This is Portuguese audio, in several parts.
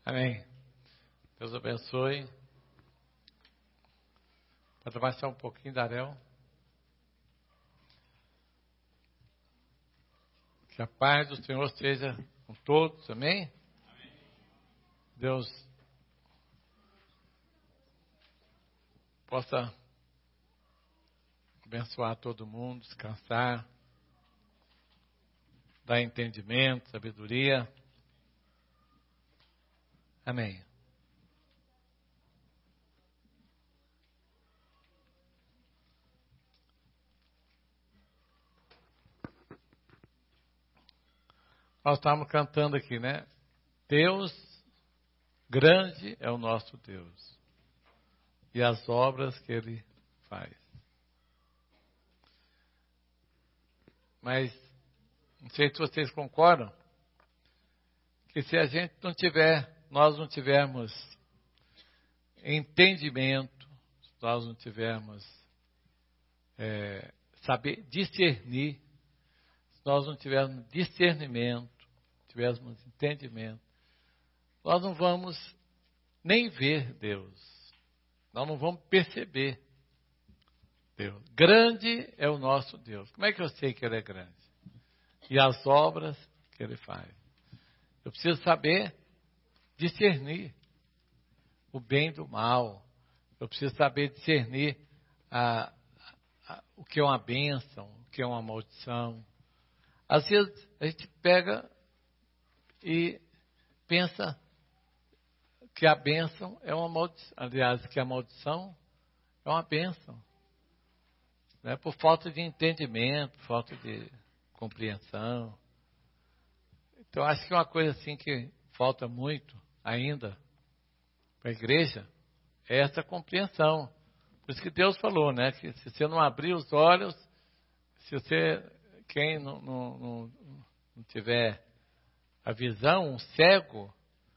Amém. Deus abençoe. Pode abaixar um pouquinho, Darel. Que a paz do Senhor seja com todos. Amém? Deus possa abençoar todo mundo, descansar, dar entendimento, sabedoria. Amém. Nós estávamos cantando aqui, né? Deus grande é o nosso Deus e as obras que Ele faz. Mas não sei se vocês concordam que se a gente nós não tivermos entendimento, se nós não tivermos saber discernir, se nós não tivermos discernimento, tivermos entendimento, nós não vamos nem ver Deus, nós não vamos perceber Deus. Grande é o nosso Deus. Como é que eu sei que Ele é grande? E as obras que Ele faz. Eu preciso saber discernir o bem do mal. Eu preciso saber discernir o que é uma bênção, o que é uma maldição. Às vezes a gente pega e pensa que a bênção é uma maldição. Aliás, que a maldição é uma bênção. Né? Por falta de entendimento, falta de compreensão. Então, acho que uma coisa assim que falta muito ainda para a igreja é essa compreensão. Por isso que Deus falou, né? Que se você não abrir os olhos, quem não tiver a visão, um cego,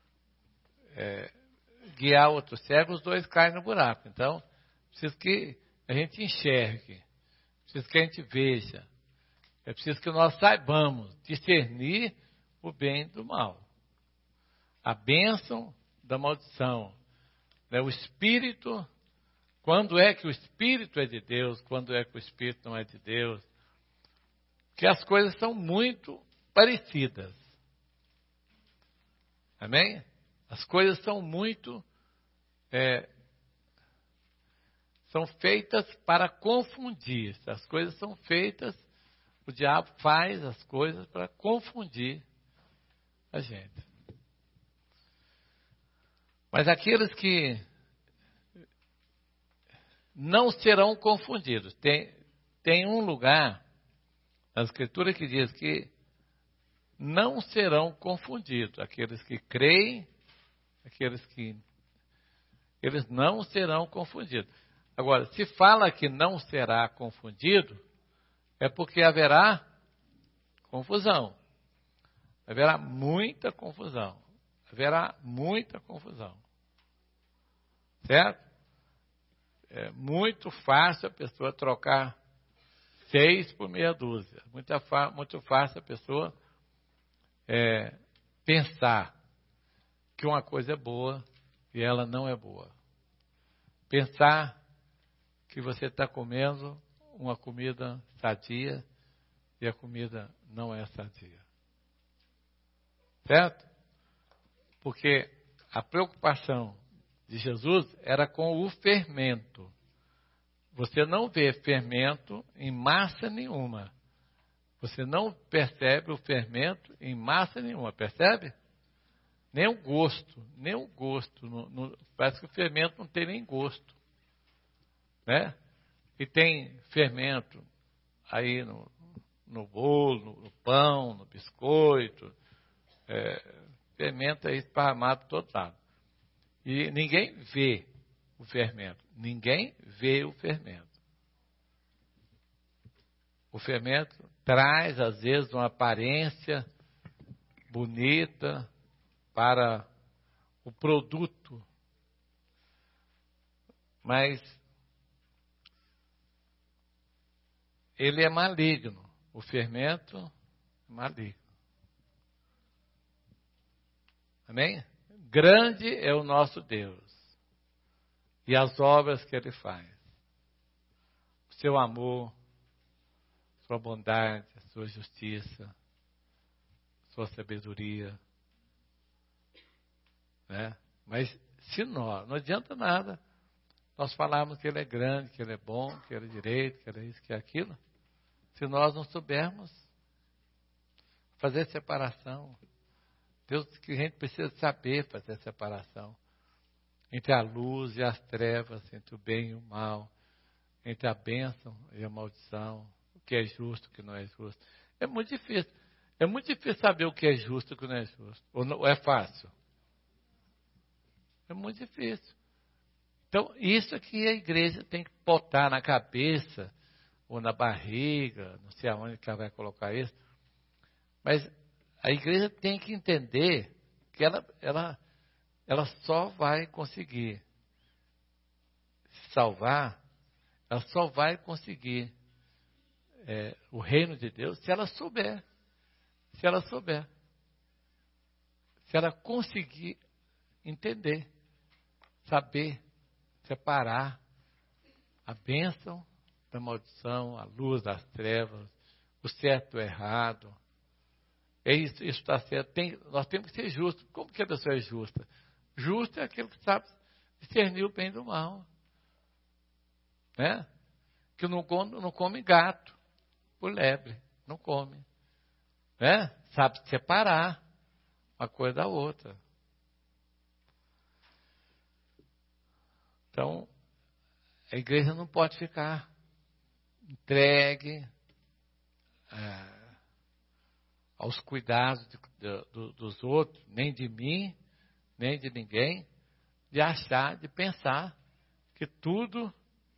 guiar outro cego, os dois caem no buraco. Então, preciso que a gente enxergue, preciso que a gente veja, é preciso que nós saibamos discernir o bem do mal, a bênção da maldição, né? O Espírito, quando é que o Espírito é de Deus, quando é que o Espírito não é de Deus, que as coisas são muito parecidas. Amém? As coisas são muito, são feitas para confundir. As coisas são feitas, o diabo faz as coisas para confundir a gente. Mas aqueles que não serão confundidos. Tem um lugar na Escritura que diz que não serão confundidos. Aqueles que creem, eles não serão confundidos. Agora, se fala que não será confundido, é porque haverá confusão. Haverá muita confusão. Haverá muita confusão. Certo? É muito fácil a pessoa trocar 6 por meia dúzia. Muito fácil a pessoa pensar que uma coisa é boa e ela não é boa. Pensar que você está comendo uma comida sadia e a comida não é sadia. Certo? Porque a preocupação de Jesus era com o fermento. Você não vê fermento em massa nenhuma. Você não percebe o fermento em massa nenhuma. Percebe? Nem o gosto. Parece que o fermento não tem nem gosto. Né? E tem fermento aí no bolo, no pão, no biscoito. Fermento aí esparramado todo lado. E ninguém vê o fermento. Ninguém vê o fermento. O fermento traz, às vezes, uma aparência bonita para o produto. Mas ele é maligno. O fermento é maligno. Amém? Grande é o nosso Deus e as obras que Ele faz. O seu amor, sua bondade, sua justiça, sua sabedoria. Né? Mas se nós, não adianta nada nós falarmos que Ele é grande, que Ele é bom, que Ele é direito, que Ele é isso, que é aquilo, se nós não soubermos fazer separação. Deus, que a gente precisa saber fazer separação entre a luz e as trevas, entre o bem e o mal, entre a bênção e a maldição, o que é justo e o que não é justo. É muito difícil. É muito difícil saber o que é justo e o que não é justo. Ou é fácil? É muito difícil. Então, isso aqui a igreja tem que botar na cabeça, ou na barriga, não sei aonde que ela vai colocar isso, mas a igreja tem que entender que ela só vai conseguir se salvar, ela só vai conseguir o reino de Deus se ela souber. Se ela souber. Se ela conseguir entender, saber, separar a bênção da maldição, a luz das trevas, o certo e o errado. Isso está certo. Nós temos que ser justos. Como que a pessoa é justa? Justo é aquele que sabe discernir o bem do mal. Né? Que não come gato por lebre. Não come. Né? Sabe separar uma coisa da outra. Então, a igreja não pode ficar entregue aos cuidados dos outros, nem de mim, nem de ninguém, de achar, de pensar que tudo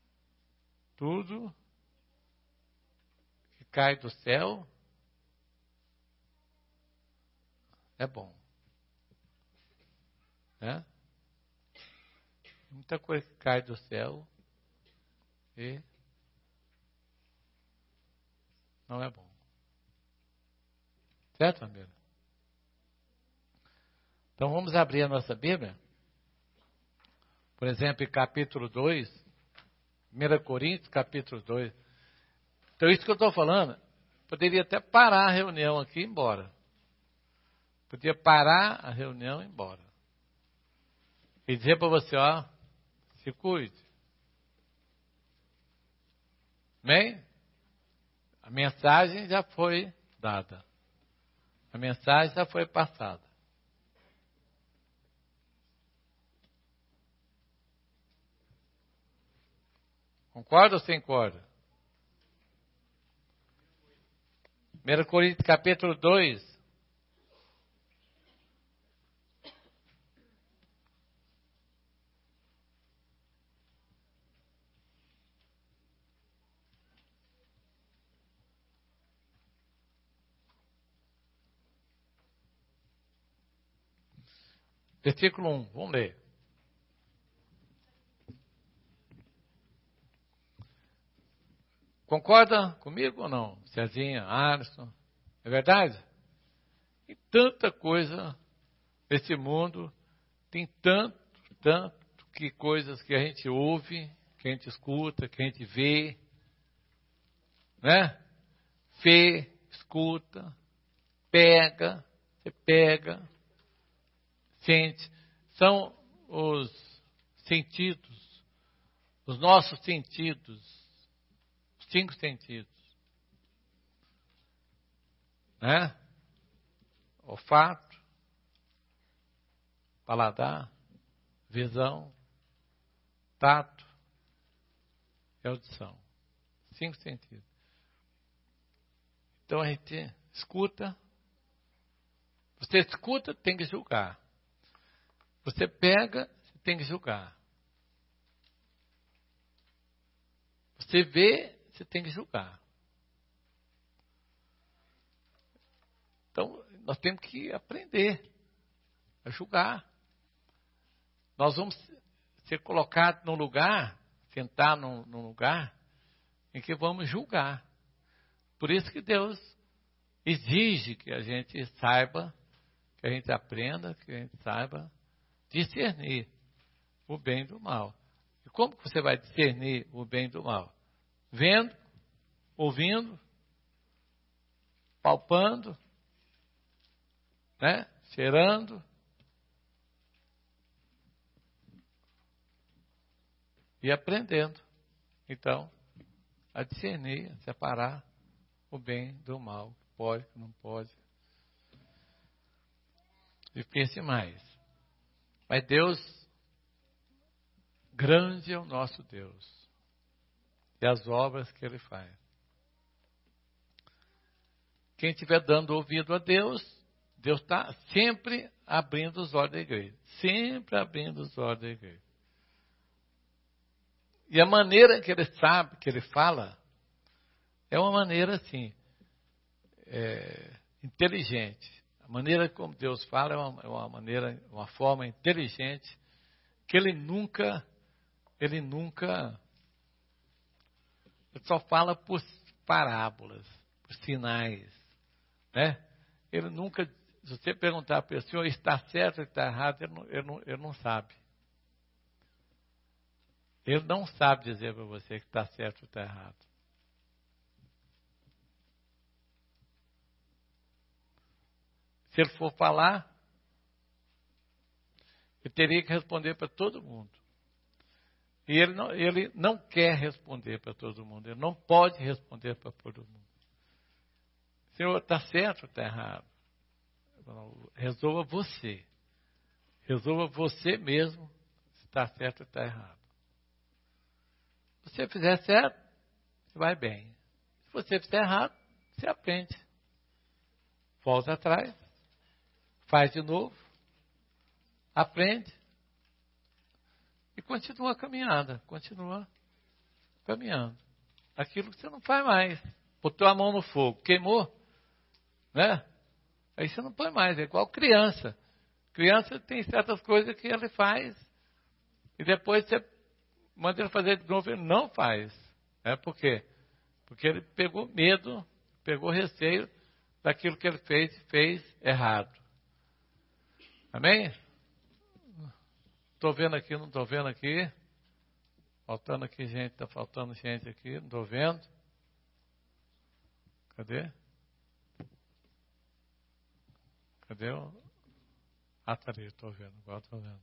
que cai do céu é bom. Né? Muita coisa que cai do céu e não é bom. Certo, família? Então vamos abrir a nossa Bíblia. Por exemplo, em capítulo 2, 1 Coríntios, capítulo 2. Então isso que eu estou falando, poderia até parar a reunião aqui e ir embora. Podia parar a reunião e ir embora. E dizer para você, ó, se cuide. Amém? A mensagem já foi dada. A mensagem já foi passada. Concorda ou sem concorda? 1 Coríntios capítulo 2. Versículo 1, vamos ler. Concorda comigo ou não? Cezinha, Alisson, é verdade? Tem tanta coisa nesse mundo, tem tanto que coisas que a gente ouve, que a gente escuta, que a gente vê, né? Vê, escuta, você pega, sente. São os sentidos, os nossos sentidos, os 5 sentidos. Né? Olfato, paladar, visão, tato e audição. 5 sentidos. Então a gente escuta. Você escuta, tem que julgar. Você pega, você tem que julgar. Você vê, você tem que julgar. Então, nós temos que aprender a julgar. Nós vamos ser colocados num lugar, sentar num lugar, em que vamos julgar. Por isso que Deus exige que a gente saiba, que a gente aprenda, que a gente saiba discernir o bem do mal. E como que você vai discernir o bem do mal? Vendo, ouvindo, palpando, né? Cheirando e aprendendo. Então, a discernir, a separar o bem do mal, o que pode, o que não pode. E pense mais. Mas Deus, grande é o nosso Deus. E as obras que Ele faz. Quem estiver dando ouvido a Deus, Deus está sempre abrindo os olhos da igreja. Sempre abrindo os olhos da igreja. E a maneira que Ele sabe, que Ele fala, é uma maneira assim, inteligente. A maneira como Deus fala é uma maneira, uma forma inteligente, que Ele só fala por parábolas, por sinais, né? Ele nunca, se você perguntar para o senhor, está certo ou está errado, ele não sabe. Ele não sabe dizer para você que está certo ou está errado. Se ele for falar, ele teria que responder para todo mundo. E ele não quer responder para todo mundo. Ele não pode responder para todo mundo. Senhor, está certo ou está errado? Resolva você. Resolva você mesmo se está certo ou está errado. Se você fizer certo, você vai bem. Se você fizer errado, você aprende. Volta atrás. Faz de novo. Aprende. E continua a caminhada. Continua caminhando. Aquilo que você não faz mais. Botou a mão no fogo, queimou, né? Aí você não põe mais. É igual criança. Criança tem certas coisas que ele faz. E depois você manda ele fazer de novo, ele não faz. Por quê? Porque ele pegou medo, pegou receio daquilo que ele fez errado. Amém? Estou vendo aqui, não estou vendo aqui. Faltando aqui gente, está faltando gente aqui, não estou vendo. Cadê? Cadê o... Ah, tá ali, estou vendo, agora estou vendo.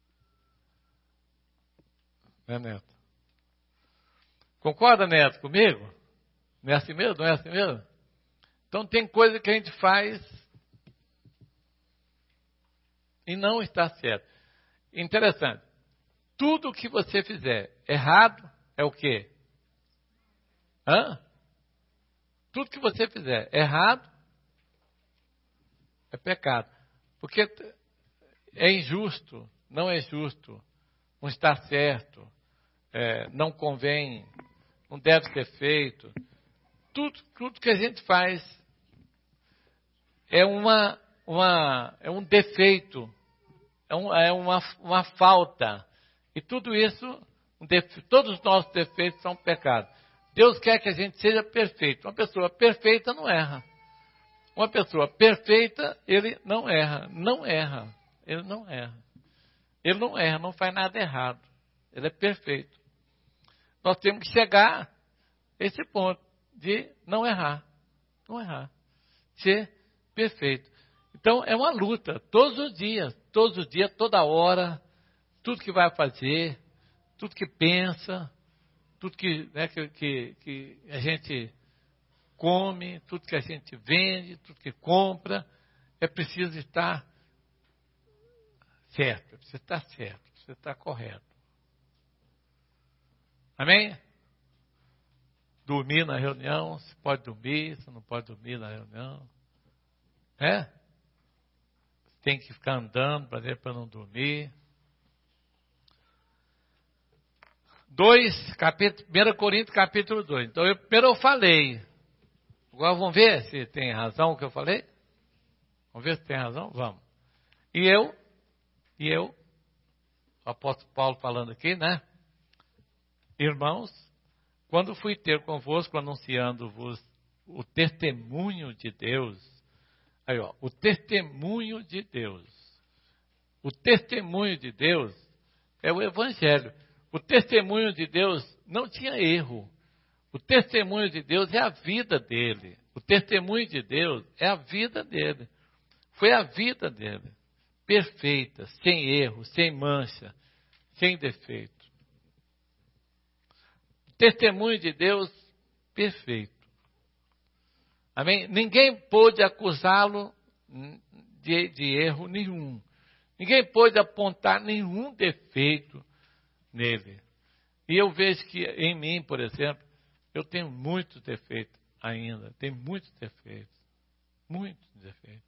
Né, Neto? Concorda, Neto, comigo? Não é assim mesmo? Não é assim mesmo? Então tem coisa que a gente faz e não está certo. Interessante. Tudo que você fizer errado é o quê? Tudo que você fizer errado é pecado. Porque é injusto, não é justo, não está certo, não convém, não deve ser feito. Tudo que a gente faz é um defeito, é uma falta. E tudo isso, todos os nossos defeitos são pecados. Deus quer que a gente seja perfeito. Uma pessoa perfeita não erra. Uma pessoa perfeita, ele não erra. Não erra. Ele não erra. Ele não erra, não faz nada errado. Ele é perfeito. Nós temos que chegar a esse ponto de não errar. Não errar. Ser perfeito. Então, é uma luta. Todos os dias, toda hora. Tudo que vai fazer. Tudo que pensa. Tudo que a gente come, tudo que a gente vende, tudo que compra, é preciso estar certo, precisa estar certo, precisa estar correto. Amém? Dormir na reunião, se pode dormir, se não pode dormir na reunião. Tem que ficar andando para não dormir. 1 Coríntios capítulo 2. Então, primeiro eu falei. Agora vamos ver se tem razão o que eu falei? Vamos ver se tem razão? Vamos. E eu, o apóstolo Paulo falando aqui, né? Irmãos, quando fui ter convosco, anunciando-vos o testemunho de Deus, o testemunho de Deus, O testemunho de Deus é o Evangelho. O testemunho de Deus não tinha erro. O testemunho de Deus é a vida dele. O testemunho de Deus é a vida dele. Foi a vida dele. Perfeita, sem erro, sem mancha, sem defeito. O testemunho de Deus, perfeito. Amém? Ninguém pôde acusá-lo de erro nenhum. Ninguém pôde apontar nenhum defeito nele. E eu vejo que em mim, por exemplo, eu tenho muitos defeitos ainda. Tenho muitos defeitos. Muitos defeitos.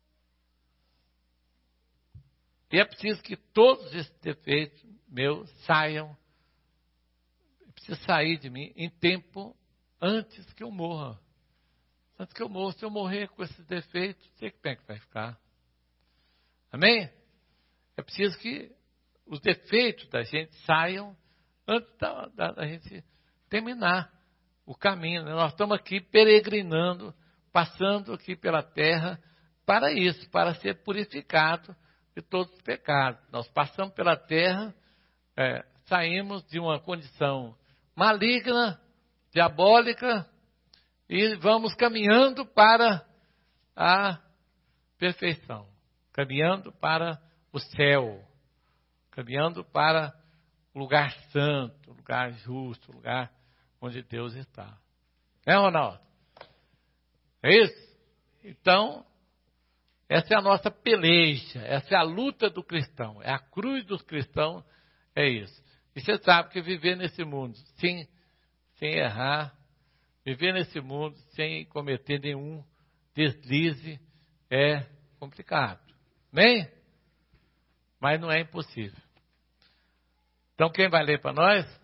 E é preciso que todos esses defeitos meus saiam. Precisa sair de mim em tempo antes que eu morra. Antes que eu morra, se eu morrer com esses defeitos, sei como é que vai ficar. Amém? É preciso que os defeitos da gente saiam antes da gente terminar o caminho. Nós estamos aqui peregrinando, passando aqui pela terra para isso, para ser purificado de todos os pecados. Nós passamos pela terra, saímos de uma condição maligna, diabólica, e vamos caminhando para a perfeição, caminhando para o céu, caminhando para o lugar santo, o lugar justo, o lugar onde Deus está. É, Ronaldo? É isso? Então, essa é a nossa peleja, essa é a luta do cristão, é a cruz dos cristãos, é isso. E você sabe que viver nesse mundo sem errar, viver nesse mundo sem cometer nenhum deslize é complicado. Amém? Mas não é impossível. Então, quem vai ler para nós?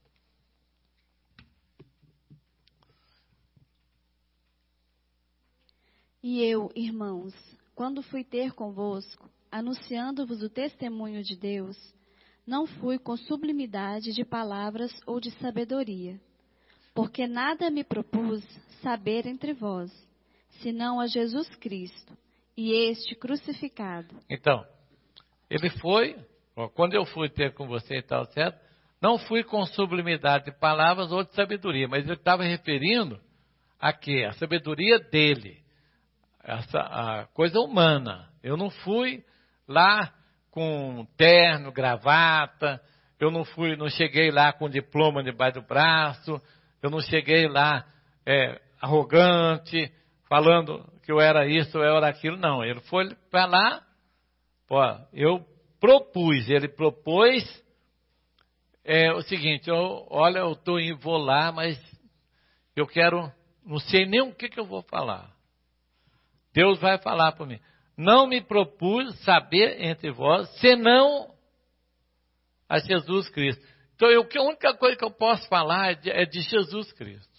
E eu, irmãos, quando fui ter convosco, anunciando-vos o testemunho de Deus, não fui com sublimidade de palavras ou de sabedoria, porque nada me propus saber entre vós, senão a Jesus Cristo, e este crucificado. Então, ele foi, quando eu fui ter com você e tal, certo? Não fui com sublimidade de palavras ou de sabedoria, mas ele estava referindo a quê? A sabedoria dele, a coisa humana. Eu não fui lá com terno, gravata, eu não cheguei lá com diploma debaixo do braço, eu não cheguei lá arrogante, falando que eu era isso, eu era aquilo. Não, ele foi para lá, eu propus, ele propôs o seguinte, vou lá, mas eu quero, não sei nem o que eu vou falar. Deus vai falar para mim. Não me propus saber entre vós, senão a Jesus Cristo. Então, a única coisa que eu posso falar é de Jesus Cristo.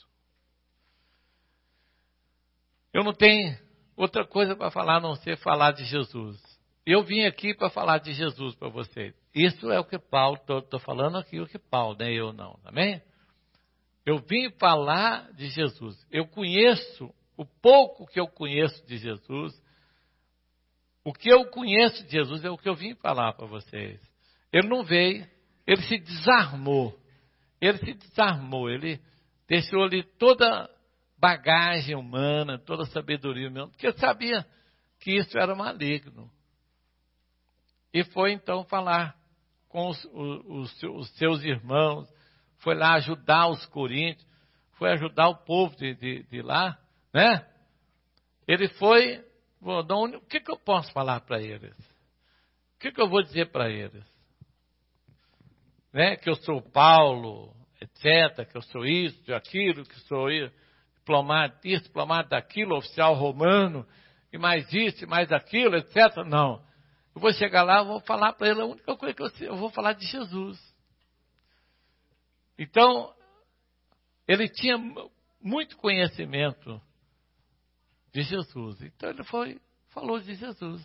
Eu não tenho outra coisa para falar, a não ser falar de Jesus. Eu vim aqui para falar de Jesus para vocês. Isso é o que Paulo, estou falando aqui o que Paulo, nem eu não, amém? Eu vim falar de Jesus. Eu conheço, o pouco que eu conheço de Jesus, o que eu conheço de Jesus é o que eu vim falar para vocês. Ele não veio, ele se desarmou. Ele deixou ali toda bagagem humana, toda sabedoria humana, porque ele sabia que isso era maligno. E foi então falar com os seus irmãos, foi lá ajudar os coríntios, foi ajudar o povo de lá, né? Ele foi, o que eu posso falar para eles? O que eu vou dizer para eles? Né? Que eu sou Paulo, etc., que eu sou isso, aquilo, que sou isso, diplomata daquilo, oficial romano, e mais isso, e mais aquilo, etc. Não. Eu vou chegar lá, vou falar para ele, a única coisa que eu vou falar de Jesus. Então, ele tinha muito conhecimento de Jesus. Então, ele falou de Jesus.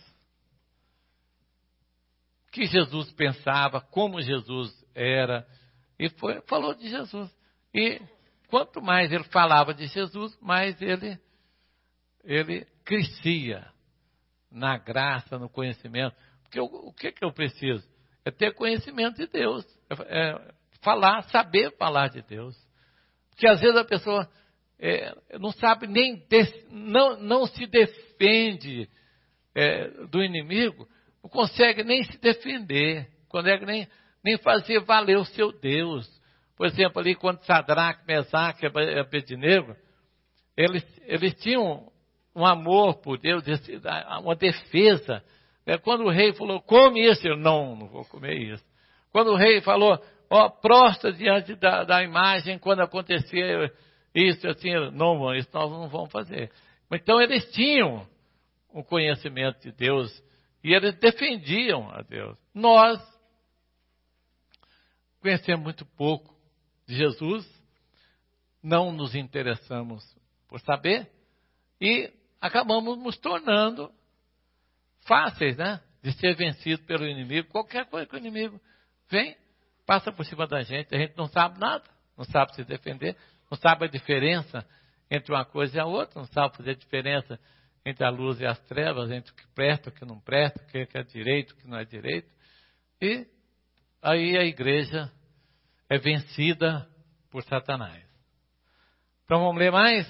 O que Jesus pensava, como Jesus era, e falou de Jesus. E quanto mais ele falava de Jesus, mais ele crescia na graça, no conhecimento. Porque o que eu preciso? É ter conhecimento de Deus. Falar, saber falar de Deus. Porque às vezes a pessoa não sabe nem, não se defende do inimigo, não consegue nem se defender, não consegue nem fazer valer o seu Deus. Por exemplo, ali quando Sadraque, Mesaque e Abednego, eles tinham um amor por Deus, uma defesa. Quando o rei falou, come isso, eu não vou comer isso. Quando o rei falou, prostra diante da imagem, quando acontecer isso, assim, não, isso nós não vamos fazer. Então eles tinham um conhecimento de Deus e eles defendiam a Deus. Nós conhecemos muito pouco de Jesus, não nos interessamos por saber e acabamos nos tornando fáceis, né? De ser vencido pelo inimigo. Qualquer coisa que o inimigo vem, passa por cima da gente. A gente não sabe nada, não sabe se defender, não sabe a diferença entre uma coisa e a outra, não sabe fazer a diferença entre a luz e as trevas, entre o que presta e o que não presta, o que é direito e o que não é direito. E aí a igreja é vencida por Satanás. Então vamos ler mais?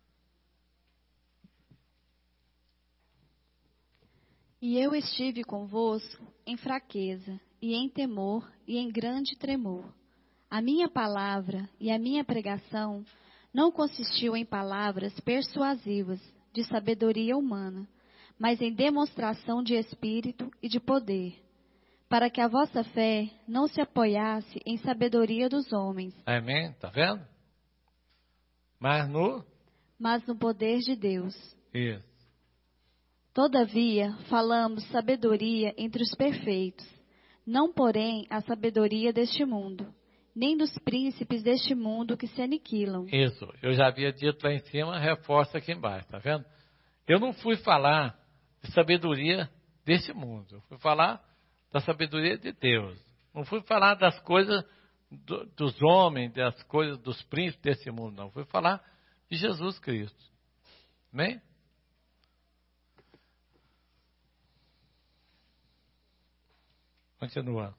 E eu estive convosco em fraqueza, e em temor, e em grande tremor. A minha palavra e a minha pregação não consistiu em palavras persuasivas de sabedoria humana, mas em demonstração de espírito e de poder, para que a vossa fé não se apoiasse em sabedoria dos homens. Amém? Está vendo? Mas no poder de Deus. Isso. Todavia, falamos sabedoria entre os perfeitos, não porém a sabedoria deste mundo, nem dos príncipes deste mundo que se aniquilam. Isso, eu já havia dito lá em cima, reforça aqui embaixo, tá vendo? Eu não fui falar de sabedoria deste mundo, eu fui falar da sabedoria de Deus. Não fui falar das coisas dos homens, das coisas dos príncipes desse mundo, não. Fui falar de Jesus Cristo. Amém? Continua.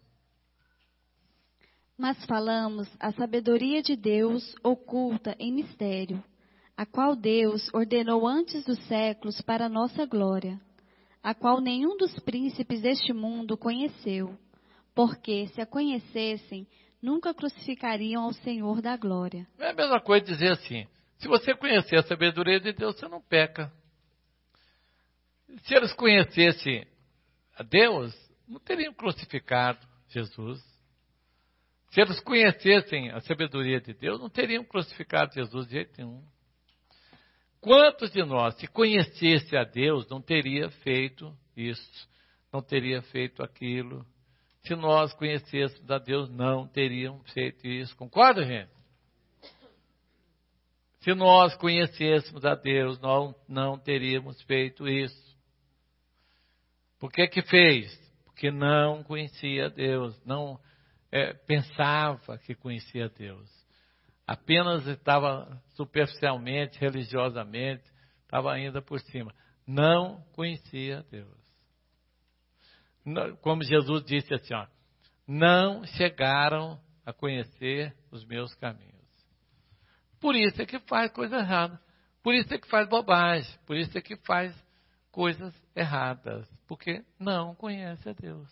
Mas falamos a sabedoria de Deus oculta em mistério, a qual Deus ordenou antes dos séculos para a nossa glória, a qual nenhum dos príncipes deste mundo conheceu, porque se a conhecessem, nunca crucificariam ao Senhor da glória. É a mesma coisa dizer assim, se você conhecer a sabedoria de Deus, você não peca. Se eles conhecessem a Deus, não teriam crucificado Jesus. Se eles conhecessem a sabedoria de Deus, não teriam crucificado Jesus de jeito nenhum. Quantos de nós, se conhecesse a Deus, não teria feito isso, não teria feito aquilo? Se nós conhecêssemos a Deus, não teríamos feito isso. Concorda, gente? Se nós conhecêssemos a Deus, nós não teríamos feito isso. Por que fez? Porque não conhecia Deus, não pensava que conhecia Deus. Apenas estava superficialmente, religiosamente, estava ainda por cima. Não conhecia Deus. Como Jesus disse assim, não chegaram a conhecer os meus caminhos. Por isso é que faz coisa errada. Por isso é que faz bobagem. Por isso é que faz coisas erradas. Porque não conhece a Deus.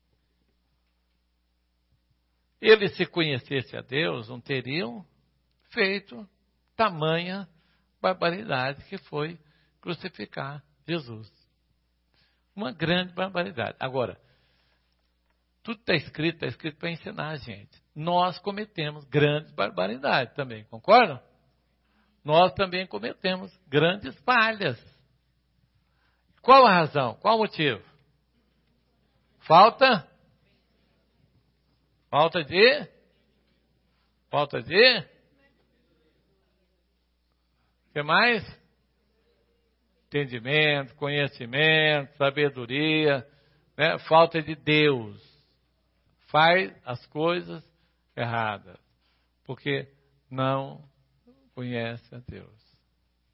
Eles, se conhecessem a Deus, não teriam feito tamanha barbaridade que foi crucificar Jesus. Uma grande barbaridade. Agora, tudo está escrito para ensinar a gente. Nós cometemos grandes barbaridades também, concordam? Nós também cometemos grandes falhas. Qual a razão? Qual o motivo? Falta de? O que mais? Entendimento, conhecimento, sabedoria, né? Falta de Deus. Faz as coisas erradas, porque não conhece a Deus.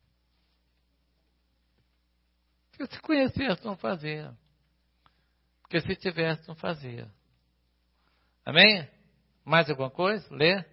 Se conhecesse, não fazia. Porque se tivesse, não fazia. Amém? Mais alguma coisa? Lê.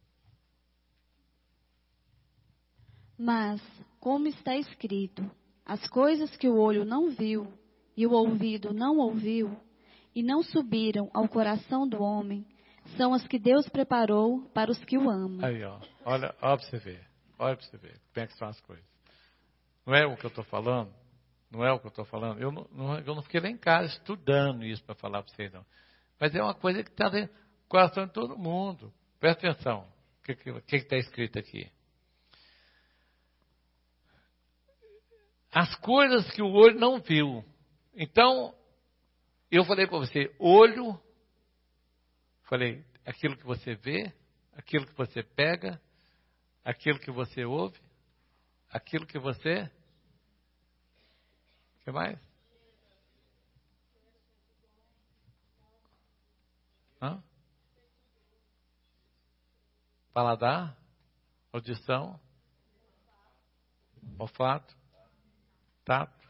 Mas, como está escrito, as coisas que o olho não viu e o ouvido não ouviu e não subiram ao coração do homem, são as que Deus preparou para os que o amam. Aí, ó. Olha para você ver. Olha para você ver como é que são as coisas. Não é o que eu estou falando? Não é o que eu estou falando? Eu não fiquei lá em casa estudando isso para falar para vocês, não. Mas é uma coisa que está dentro do coração de todo mundo. Presta atenção. O que está escrito aqui? As coisas que o olho não viu. Então, eu falei para você, olho, falei, aquilo que você vê, aquilo que você pega, aquilo que você ouve, aquilo que você... O que mais? Hã? Paladar, audição, olfato, tato,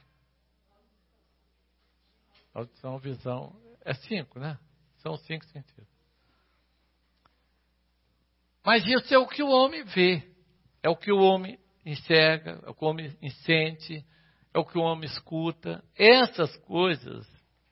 audição, visão. É 5, né? São 5 sentidos. Mas isso é o que o homem vê. É o que o homem enxerga, é o que o homem sente, é o que o homem escuta. Essas coisas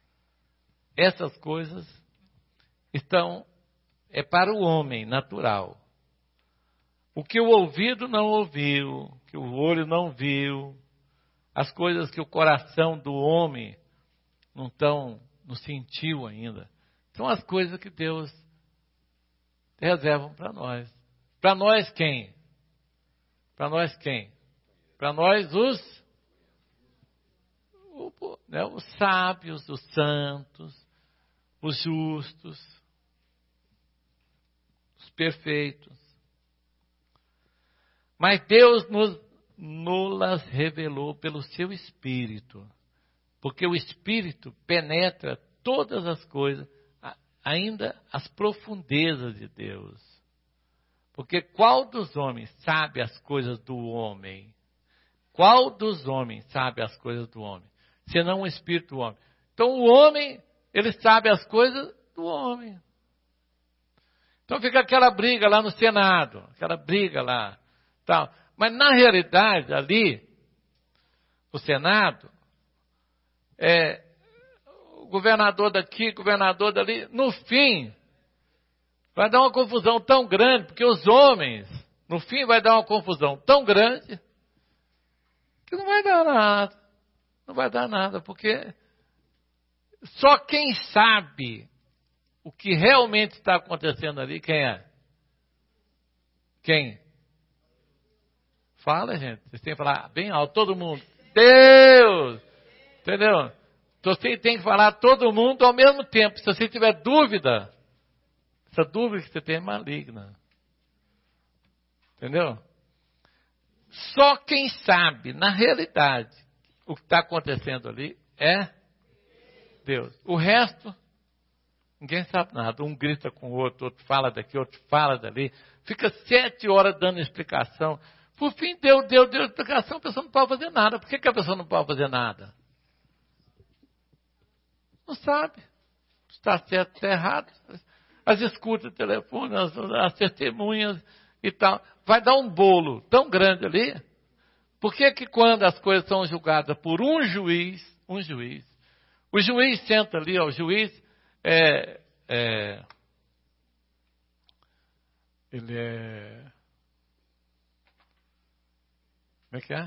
é para o homem natural. O que o ouvido não ouviu, que o olho não viu, as coisas que o coração do homem não sentiu ainda, são as coisas que Deus reserva para nós. Para nós quem? Para nós quem? Para nós os sábios, os santos, os justos, os perfeitos. Mas Deus nos revelou pelo seu Espírito, porque o Espírito penetra todas as coisas, ainda as profundezas de Deus. Porque qual dos homens sabe as coisas do homem? Qual dos homens sabe as coisas do homem? Senão o Espírito do homem. Então o homem, ele sabe as coisas do homem. Então fica aquela briga lá no Senado, aquela briga lá. Tal. Mas na realidade, ali, no Senado, o governador daqui, governador dali, no fim, vai dar uma confusão tão grande, porque os homens, no fim, vai dar uma confusão tão grande, que não vai dar nada. Não vai dar nada, porque só quem sabe o que realmente está acontecendo ali, quem é? Quem? Fala, gente. Vocês têm que falar bem alto, todo mundo. Deus! Entendeu? Então, você tem que falar todo mundo ao mesmo tempo. Se você tiver dúvida, essa dúvida que você tem é maligna. Entendeu? Só quem sabe, na realidade, o que está acontecendo ali é Deus. O resto, ninguém sabe nada. Um grita com o outro fala daqui, outro fala dali. Fica 7 horas dando explicação. Por fim, deu explicação, a pessoa não pode fazer nada. Por que a pessoa não pode fazer nada? Não sabe. Está certo, está errado. As escutas, telefone, as testemunhas e tal. Vai dar um bolo tão grande ali. Por que quando as coisas são julgadas por um juiz, o juiz senta ali, ó, o juiz ele é... Como é que é?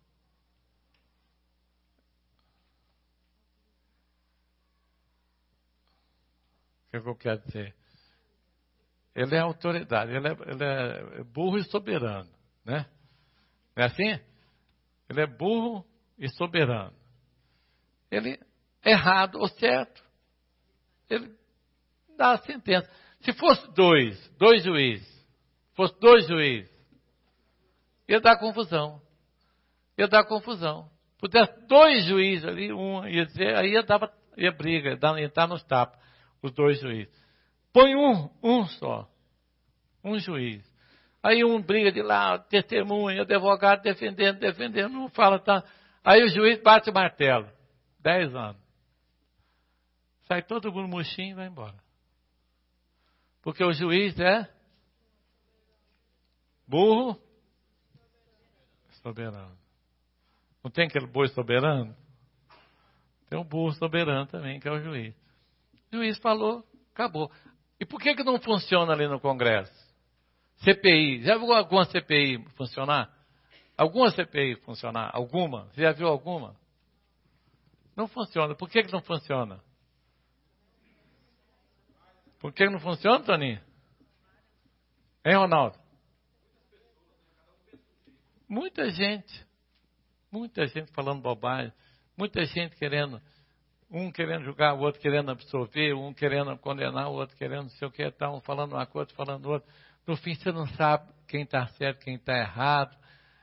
O que eu quero dizer? Ele é autoridade, ele é burro e soberano, né? Não é assim? Ele é burro e soberano. Ele, errado ou certo, ele dá a sentença. Se fosse dois juízes, ia dar confusão. Pudesse 2 juízes ali, um ia dizer, aí ia briga, ia estar nos tapas, os 2 juízes. Põe um só, um juiz. Aí um briga de lá, testemunha, advogado defendendo, não fala, tá. Aí o juiz bate o martelo, 10 anos. Sai todo mundo murchinho e vai embora. Porque o juiz é burro soberano. Não tem aquele boi soberano? Tem um burro soberano também, que é o juiz. O juiz falou, acabou. E por que não funciona ali no Congresso? CPI. Já viu alguma CPI funcionar? Alguma CPI funcionar? Alguma? Você já viu alguma? Não funciona. Por que não funciona? Por que não funciona, Toninho? Hein, Ronaldo? Muita gente falando bobagem, muita gente querendo, um querendo julgar, o outro querendo absolver, um querendo condenar, o outro querendo não sei o que, um falando uma coisa, outro falando outra. No fim você não sabe quem está certo, quem está errado.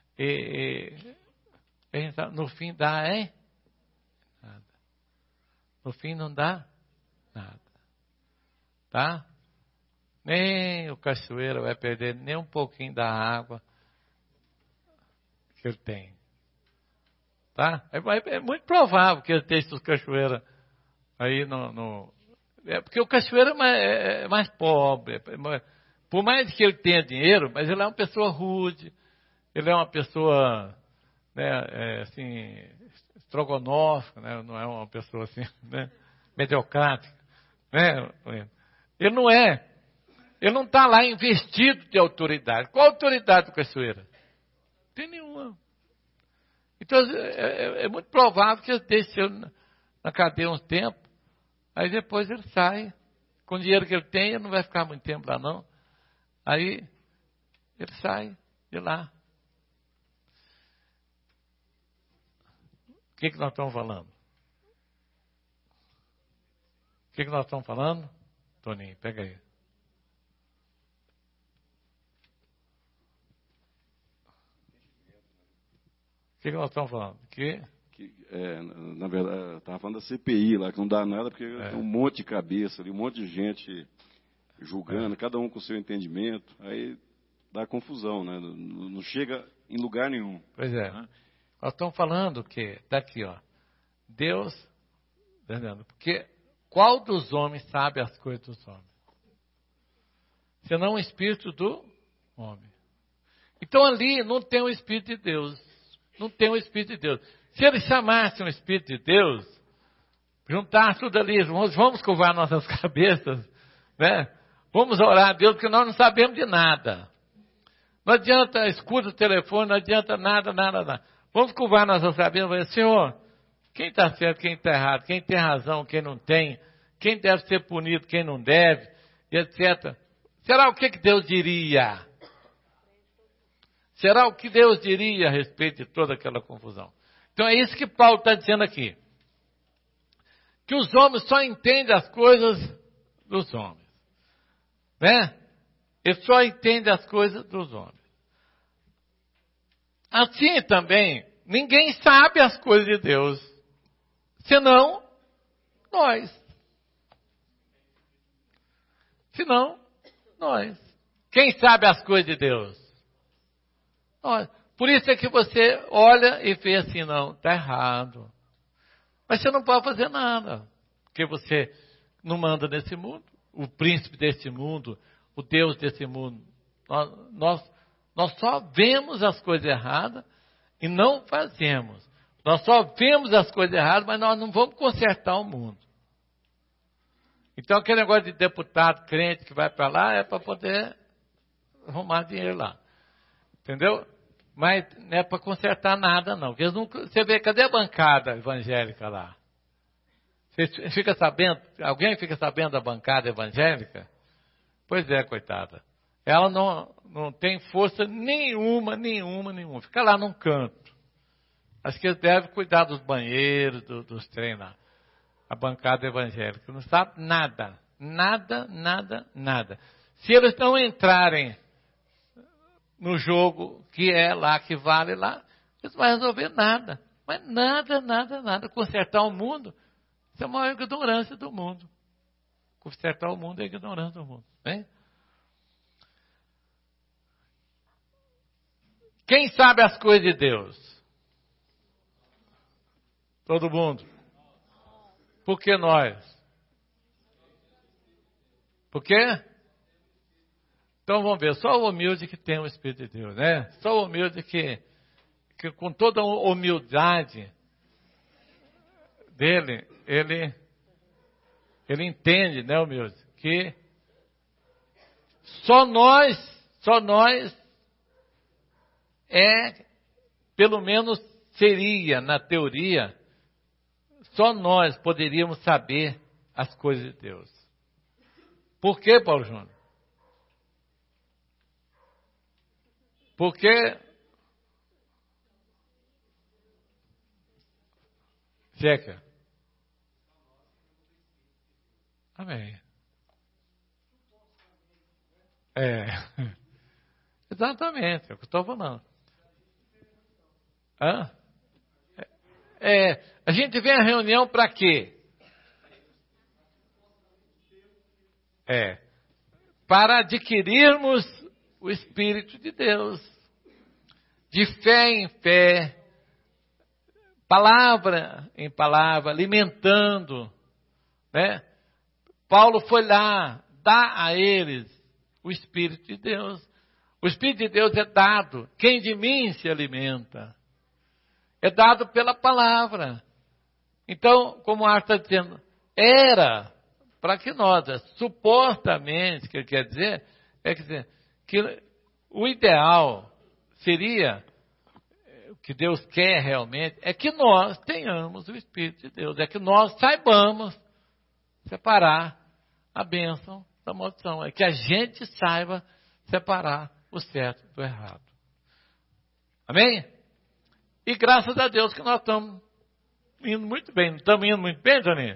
No fim dá, hein? Nada. No fim não dá nada. Tá? Nem o cachoeiro vai perder nem um pouquinho da água que ele tem. Tá? É muito provável que ele deixe os cachoeiros aí porque o cachoeiro é mais pobre. Por mais que ele tenha dinheiro, mas ele é uma pessoa rude, ele é uma pessoa, né, assim, estrogonófica, né? Não é uma pessoa assim, né, mediocrática. Né? Ele não está lá investido de autoridade. Qual a autoridade do cachoeiro? Não tem nenhuma. Então, é muito provável que ele deixe ele na cadeia uns tempos, aí depois ele sai. Com o dinheiro que ele tem, ele não vai ficar muito tempo lá, não. Aí, ele sai de lá. O que nós estamos falando? O que nós estamos falando? Toninho, pega aí. O que nós estamos falando? Na verdade, eu estava falando da CPI lá, que não dá nada, porque tem um monte de cabeça ali, um monte de gente julgando, cada um com o seu entendimento, aí dá confusão, né? Não chega em lugar nenhum. Pois é. Né? Nós estamos falando que, daqui, ó, Deus, entendendo? Porque qual dos homens sabe as coisas dos homens? Senão o Espírito do homem. Então ali não tem o Espírito de Deus. Não tem o Espírito de Deus. Se ele chamasse um Espírito de Deus, juntar tudo ali, vamos curvar nossas cabeças, né? Vamos orar a Deus, porque nós não sabemos de nada. Não adianta, escuta o telefone, não adianta nada. Vamos curvar nossas cabeças e dizer, Senhor, quem está certo, quem está errado, quem tem razão, quem não tem, quem deve ser punido, quem não deve, etc. Será o que Deus diria? Será o que Deus diria a respeito de toda aquela confusão? Então é isso que Paulo está dizendo aqui. Que os homens só entendem as coisas dos homens. Né? Eles só entendem as coisas dos homens. Assim também, ninguém sabe as coisas de Deus. Senão, nós. Quem sabe as coisas de Deus? Por isso é que você olha e vê assim, não, está errado. Mas você não pode fazer nada, porque você não manda nesse mundo, o príncipe desse mundo, o Deus desse mundo. Nós só vemos as coisas erradas e não fazemos. Nós só vemos as coisas erradas, mas nós não vamos consertar o mundo. Então aquele negócio de deputado crente que vai para lá é para poder arrumar dinheiro lá. Entendeu? Mas não é para consertar nada, não. Você vê, cadê a bancada evangélica lá? Você fica sabendo? Alguém fica sabendo da bancada evangélica? Pois é, coitada. Ela não tem força nenhuma. Fica lá num canto. Acho que eles devem cuidar dos banheiros, dos treinos. A bancada evangélica não sabe nada. Nada. Se eles não entrarem no jogo que é lá, que vale lá, eles não vão resolver nada. Mas nada. Consertar o mundo, isso é a maior ignorância do mundo. Consertar o mundo é a ignorância do mundo. Hein? Quem sabe as coisas de Deus? Todo mundo. Por que nós? Por quê? Então vamos ver, só o humilde que tem o Espírito de Deus, né? Só o humilde que com toda a humildade dele, ele entende, né, humilde, que só nós pelo menos seria, na teoria, só nós poderíamos saber as coisas de Deus. Por quê, Paulo Júnior? Porque Jeca. Amém. Exatamente, é o que eu estou falando. A gente vem à reunião para quê? Para adquirirmos o Espírito de Deus. De fé em fé, palavra em palavra, alimentando, né? Paulo foi lá dar a eles o Espírito de Deus. O Espírito de Deus é dado, quem de mim se alimenta. É dado pela palavra. Então, como o Arthur está dizendo, era para que nós, supostamente, que ele quer dizer, que o ideal seria, o que Deus quer realmente, é que nós tenhamos o Espírito de Deus, é que nós saibamos separar a bênção da maldição, é que a gente saiba separar o certo do errado. Amém? E graças a Deus que nós estamos indo muito bem. Não estamos indo muito bem, Johnny?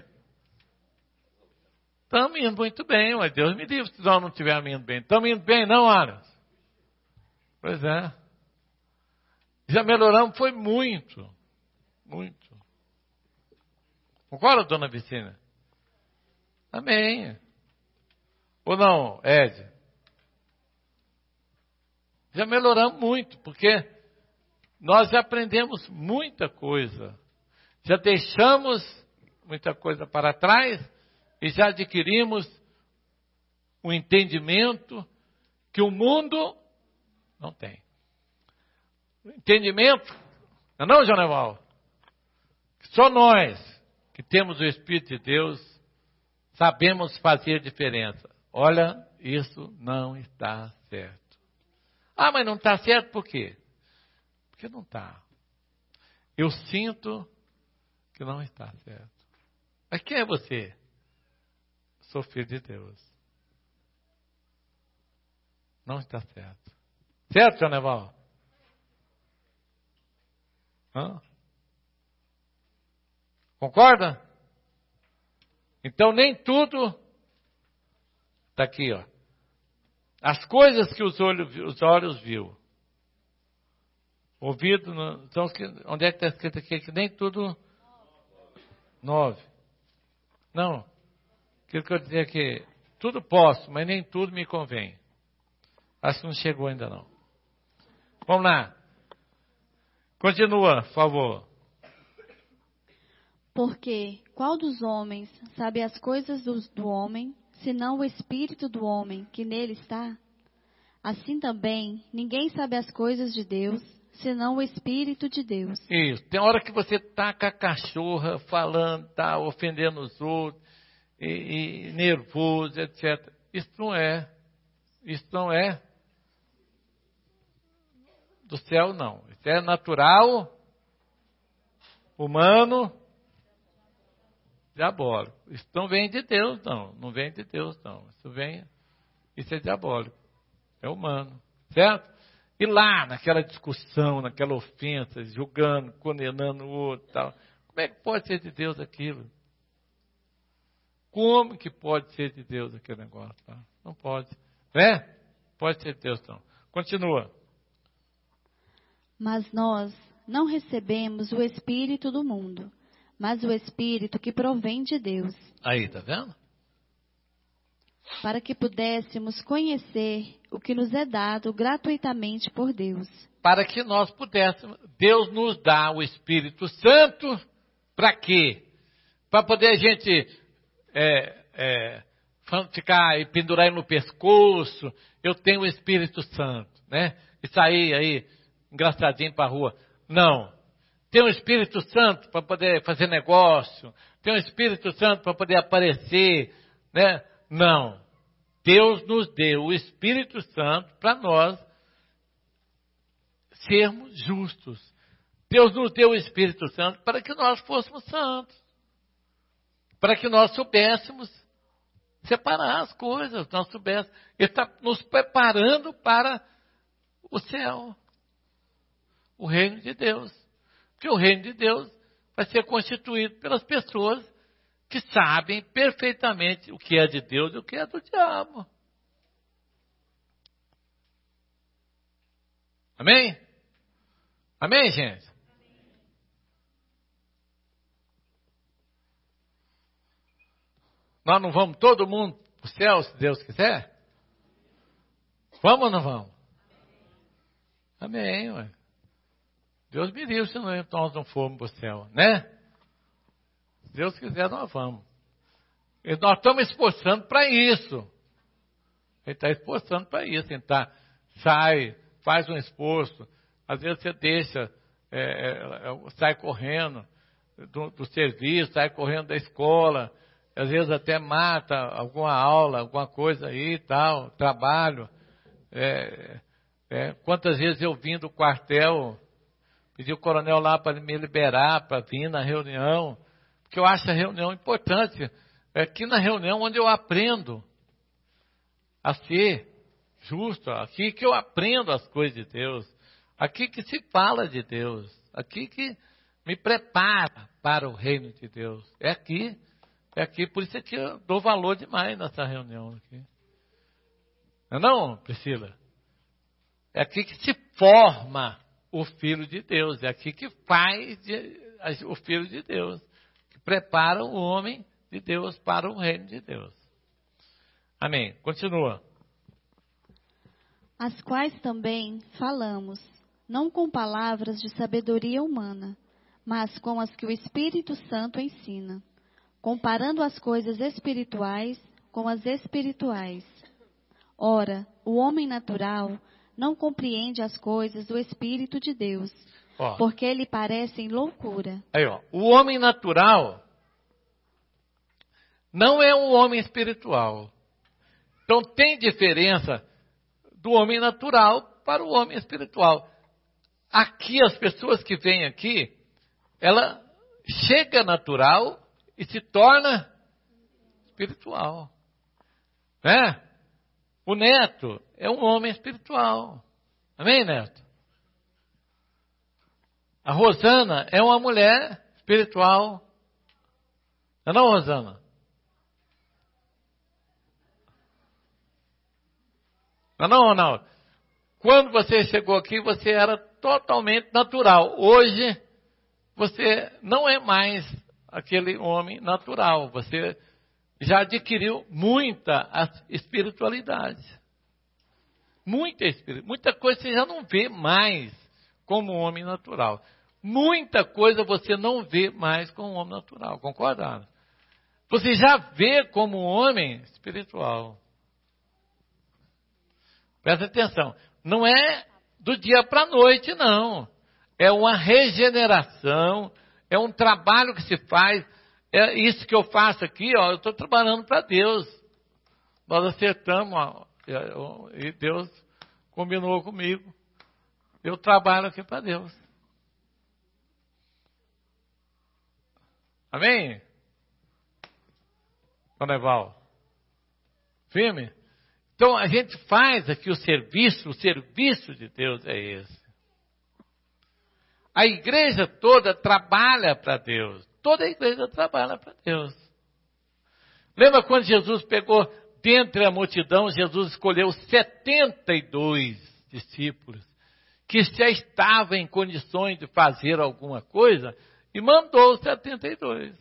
Estamos indo muito bem, mas Deus me livre se nós não estivermos indo bem. Estamos indo bem, não, Aras? Pois é. Já melhoramos, foi muito. Muito. Concorda, dona Vicina? Amém. Ou não, Ed? Já melhoramos muito, porque nós já aprendemos muita coisa. Já deixamos muita coisa para trás e já adquirimos um entendimento que o mundo não tem. Entendimento, não, Joneval? Só nós que temos o Espírito de Deus sabemos fazer diferença. Olha, isso não está certo. Ah, mas não está certo por quê? Porque não está. Eu sinto que não está certo. Mas quem é você? Sou filho de Deus. Não está certo. Certo, João Neval? Concorda? Então nem tudo está aqui, ó. As coisas que os olhos viu, ouvido, então, onde é que está escrito aqui? Que nem tudo 9. Não, aquilo que eu dizia que tudo posso, mas nem tudo me convém. Acho que não chegou ainda não. Vamos lá. Continua, por favor. Porque qual dos homens sabe as coisas do homem, senão o espírito do homem que nele está? Assim também, ninguém sabe as coisas de Deus, senão o Espírito de Deus. Isso. Tem hora que você tá com a cachorra falando, tá ofendendo os outros, e nervoso, etc. Isso não é do céu, não. Isso é natural, humano, diabólico. Isso não vem de Deus, não. Não vem de Deus, não. Isso é diabólico. É humano. Certo? E lá, naquela discussão, naquela ofensa, julgando, condenando o outro e tal. Como é que pode ser de Deus aquilo? Como que pode ser de Deus aquele negócio? Tá? Não pode. Né? Pode ser de Deus, não. Continua. Mas nós não recebemos o Espírito do mundo, mas o Espírito que provém de Deus. Aí, tá vendo? Para que pudéssemos conhecer o que nos é dado gratuitamente por Deus. Para que nós pudéssemos, Deus nos dá o Espírito Santo, para quê? Para poder a gente ficar e pendurar ele no pescoço, eu tenho o Espírito Santo, né? E sair aí, engraçadinho para a rua. Não. Tem o Espírito Santo para poder fazer negócio, tem o Espírito Santo para poder aparecer, né? Não. Deus nos deu o Espírito Santo para nós sermos justos. Deus nos deu o Espírito Santo para que nós fôssemos santos. Para que nós soubéssemos separar as coisas, nós soubéssemos. Ele está nos preparando para o céu. O reino de Deus. Porque o reino de Deus vai ser constituído pelas pessoas que sabem perfeitamente o que é de Deus e o que é do diabo. Amém? Amém, gente? Nós não vamos todo mundo para o céu, se Deus quiser? Vamos ou não vamos? Amém, ué. Deus me livre se nós não formos para o céu, né? Se Deus quiser, nós vamos. E nós estamos esforçando para isso. Ele está esforçando para isso. Ele sai, faz um esforço. Às vezes você deixa, sai correndo do serviço, sai correndo da escola. Às vezes até mata alguma aula, alguma coisa aí e tal, trabalho. Quantas vezes eu vim do quartel, pedi o coronel lá para me liberar, para vir na reunião, porque eu acho a reunião importante. É aqui na reunião onde eu aprendo a ser justo, aqui que eu aprendo as coisas de Deus, aqui que se fala de Deus, aqui que me prepara para o reino de Deus. É aqui, por isso é que eu dou valor demais nessa reunião aqui. Não, Priscila? É aqui que se forma o Filho de Deus, é aqui que faz o Filho de Deus, que prepara o homem de Deus para o reino de Deus. Amém. Continua. As quais também falamos, não com palavras de sabedoria humana, mas com as que o Espírito Santo ensina, comparando as coisas espirituais com as espirituais. Ora, o homem natural não compreende as coisas do Espírito de Deus, porque lhe parecem loucura. Aí, o homem natural não é um homem espiritual. Então tem diferença do homem natural para o homem espiritual. Aqui, as pessoas que vêm aqui, ela chega natural e se torna espiritual. Né? O Neto é um homem espiritual. Amém, Neto? A Rosana é uma mulher espiritual. Não, Rosana? Não, Ronaldo? Quando você chegou aqui, você era totalmente natural. Hoje, você não é mais aquele homem natural. Você já adquiriu muita espiritualidade. Muita coisa você já não vê mais como um homem natural. Muita coisa você não vê mais como um homem natural. Concordaram? Você já vê como um homem espiritual. Presta atenção. Não é do dia para a noite, não. É uma regeneração. É um trabalho que se faz. É isso que eu faço aqui, eu estou trabalhando para Deus. Nós acertamos, e Deus combinou comigo. Eu trabalho aqui para Deus. Amém? Coneval? Firme? Então a gente faz aqui o serviço de Deus é esse. A igreja toda trabalha para Deus. Toda a igreja trabalha para Deus. Lembra quando Jesus pegou dentre a multidão, Jesus escolheu 72 discípulos, que já estavam em condições de fazer alguma coisa, e mandou os 72.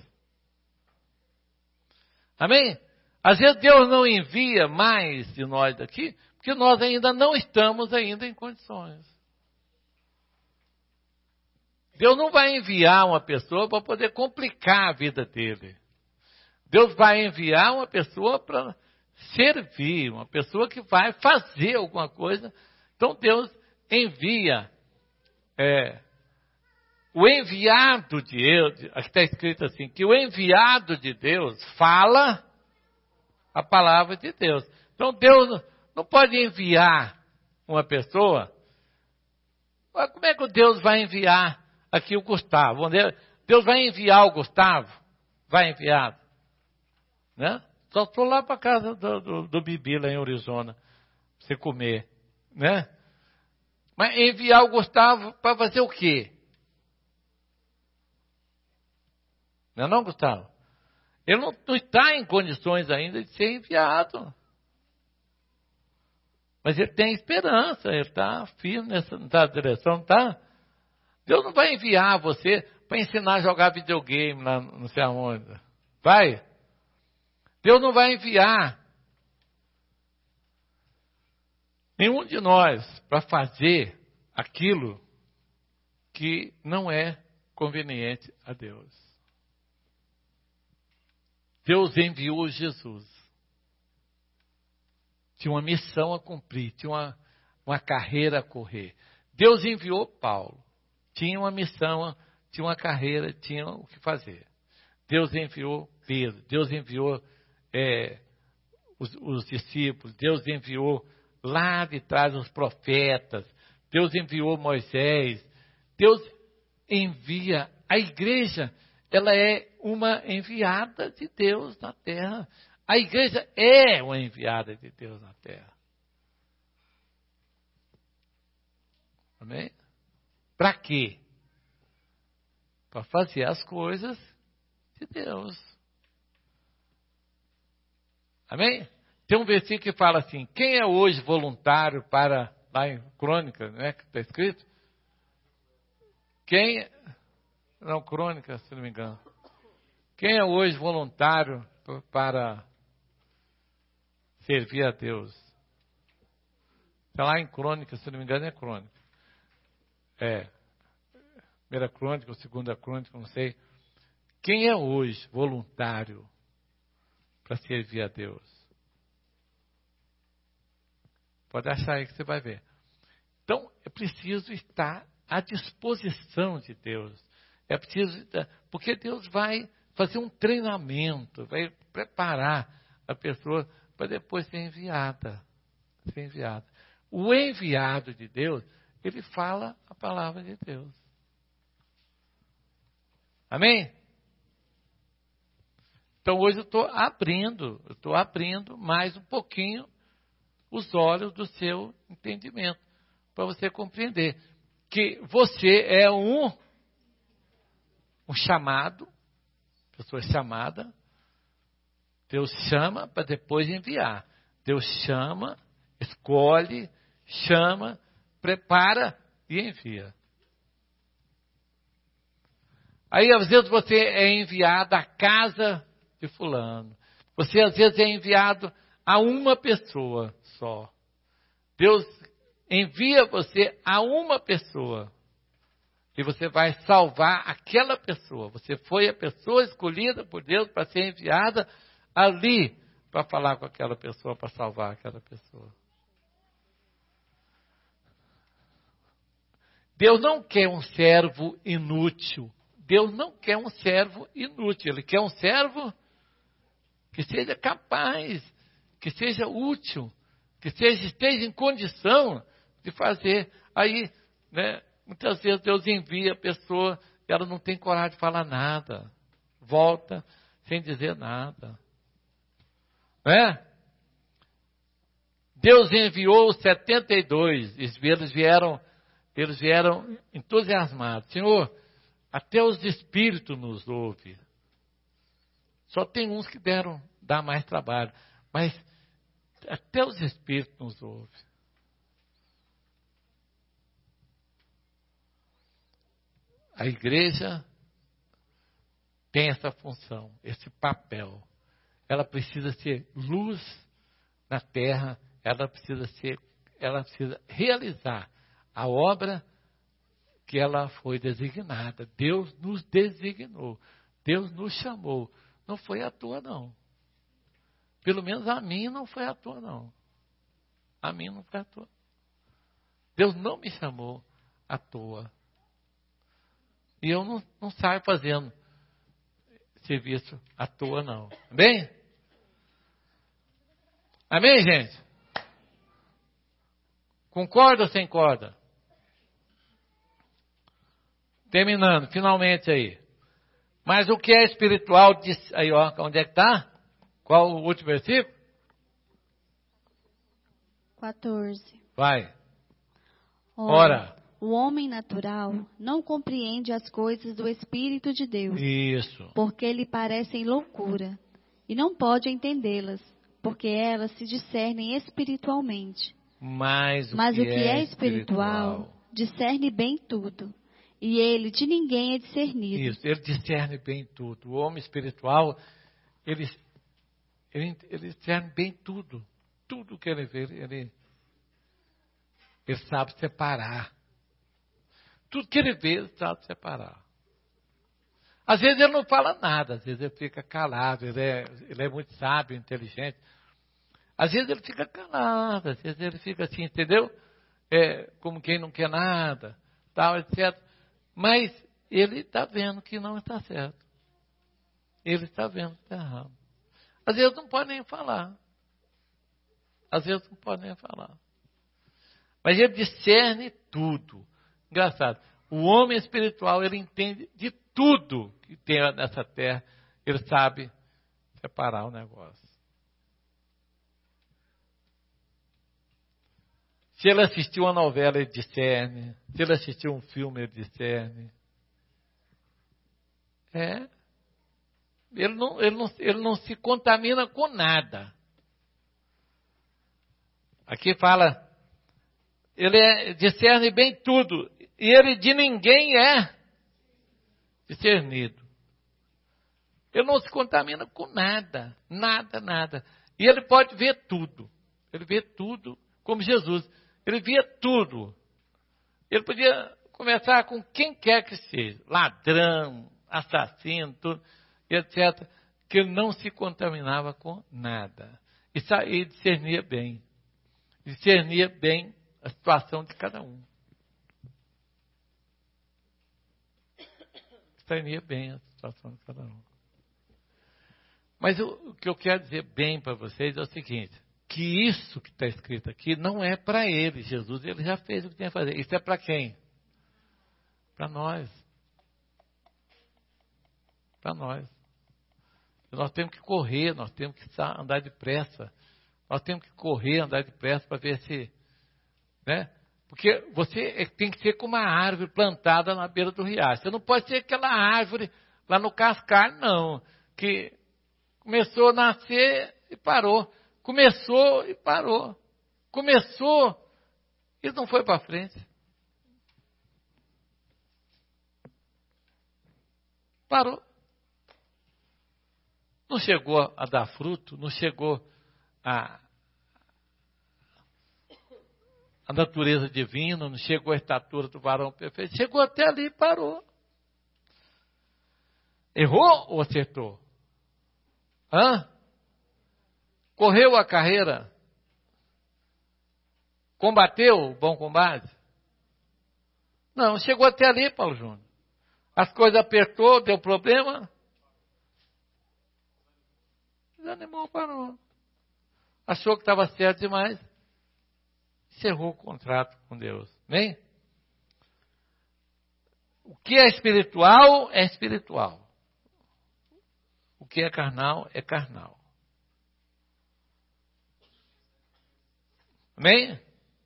Amém? Às vezes Deus não envia mais de nós daqui, porque nós ainda não estamos ainda em condições. Deus não vai enviar uma pessoa para poder complicar a vida dele. Deus vai enviar uma pessoa para servir, uma pessoa que vai fazer alguma coisa. Então Deus envia o enviado de Deus, aqui está escrito assim, que o enviado de Deus fala a palavra de Deus. Então Deus não pode enviar uma pessoa. Mas como é que Deus vai enviar aqui o Gustavo? Deus vai enviar o Gustavo? Vai enviar. Né? Só estou lá para a casa do Bibi, lá em Arizona, para você comer. Né? Mas enviar o Gustavo para fazer o quê? Não é não, Gustavo? Ele não está em condições ainda de ser enviado. Mas ele tem esperança, ele está firme nessa direção, tá? Deus não vai enviar você para ensinar a jogar videogame lá não sei aonde. Vai? Deus não vai enviar nenhum de nós para fazer aquilo que não é conveniente a Deus. Deus enviou Jesus. Tinha uma missão a cumprir, tinha uma carreira a correr. Deus enviou Paulo. Tinha uma missão, tinha uma carreira, tinha o que fazer. Deus enviou Pedro, Deus enviou os discípulos, Deus enviou lá de trás os profetas, Deus enviou Moisés, Deus envia. A igreja, ela é uma enviada de Deus na terra. A igreja é uma enviada de Deus na terra. Amém? Para quê? Para fazer as coisas de Deus. Amém? Tem um versículo que fala assim: quem é hoje voluntário para, lá em Crônicas, né, que está escrito? Não, Crônicas, se não me engano. Quem é hoje voluntário para servir a Deus? Está lá em Crônicas, se não me engano, é Crônica. Primeira Crônica ou Segunda Crônica, não sei. Quem é hoje voluntário para servir a Deus? Pode achar aí que você vai ver. Então, é preciso estar à disposição de Deus. É preciso, porque Deus vai fazer um treinamento, vai preparar a pessoa para depois ser enviada. O enviado de Deus, ele fala a palavra de Deus. Amém? Então hoje eu estou abrindo mais um pouquinho os olhos do seu entendimento, para você compreender que você é um chamado, pessoa chamada. Deus chama para depois enviar. Deus chama, escolhe, chama, prepara e envia. Aí às vezes você é enviado à casa de fulano. Você às vezes é enviado a uma pessoa só. Deus envia você a uma pessoa. E você vai salvar aquela pessoa. Você foi a pessoa escolhida por Deus para ser enviada ali para falar com aquela pessoa, para salvar aquela pessoa. Deus não quer um servo inútil. Deus não quer um servo inútil. Ele quer um servo que seja capaz, que seja útil, que esteja em condição de fazer. Aí, né, muitas vezes Deus envia a pessoa e ela não tem coragem de falar nada. Volta sem dizer nada. Né? Deus enviou os 72. Eles vieram entusiasmados. Senhor, até os espíritos nos ouvem. Só tem uns que dá mais trabalho. Mas até os espíritos nos ouvem. A igreja tem essa função, esse papel. Ela precisa ser luz na terra, ela precisa realizar a obra que ela foi designada. Deus nos designou, Deus nos chamou. Não foi à toa, não. Pelo menos a mim não foi à toa, não. A mim não foi à toa. Deus não me chamou à toa. E eu não saio fazendo serviço à toa, não. Amém? Amém, gente? Concorda ou sem corda? Terminando, finalmente aí. Mas o que é espiritual, aí ó, onde é que está? Qual o último versículo? 14. Vai. Ora, o homem natural não compreende as coisas do Espírito de Deus. Isso. Porque lhe parecem loucura. E não pode entendê-las, porque elas se discernem espiritualmente. Mas o que é espiritual discerne bem tudo. E ele de ninguém é discernido. Isso, ele discerne bem tudo. O homem espiritual, ele discerne bem tudo. Tudo que ele vê, ele sabe separar. Tudo que ele vê, ele sabe separar. Às vezes ele não fala nada, às vezes ele fica calado, ele é muito sábio, inteligente. Às vezes ele fica calado, às vezes ele fica assim, entendeu? Como quem não quer nada, tal, etc. Mas ele está vendo que não está certo. Ele está vendo que está errado. Às vezes não pode nem falar. Às vezes não pode nem falar. Mas ele discerne tudo. Engraçado. O homem espiritual, ele entende de tudo que tem nessa terra. Ele sabe separar o negócio. Se ele assistiu uma novela, ele discerne. Se ele assistiu um filme, ele discerne. Ele não se contamina com nada. Aqui fala, ele discerne bem tudo. E ele de ninguém é discernido. Ele não se contamina com nada. Nada, nada. E ele pode ver tudo. Ele vê tudo como Jesus. Ele via tudo. Ele podia conversar com quem quer que seja. Ladrão, assassino, tudo, etc. Que ele não se contaminava com nada. E discernia bem. Discernia bem a situação de cada um. Discernia bem a situação de cada um. Mas o que eu quero dizer bem para vocês é o seguinte, que isso que está escrito aqui não é para ele, Jesus, ele já fez o que tinha que fazer. Isso é para quem? Para nós. Para nós. Nós temos que correr, nós temos que andar depressa. Nós temos que correr, andar depressa para ver se... Né? Porque você tem que ser como uma árvore plantada na beira do riacho. Você não pode ser aquela árvore lá no cascar, não. Que começou a nascer e parou. Começou e parou. Começou e não foi para frente. Parou. Não chegou a dar fruto, não chegou a natureza divina, não chegou a estatura do varão perfeito. Chegou até ali e parou. Errou ou acertou? Correu a carreira? Combateu o bom combate? Não, chegou até ali, Paulo Júnior. As coisas apertou, deu problema. Desanimou, parou. Achou que estava certo demais. Encerrou o contrato com Deus. Amém? O que é espiritual, é espiritual. O que é carnal, é carnal. Amém?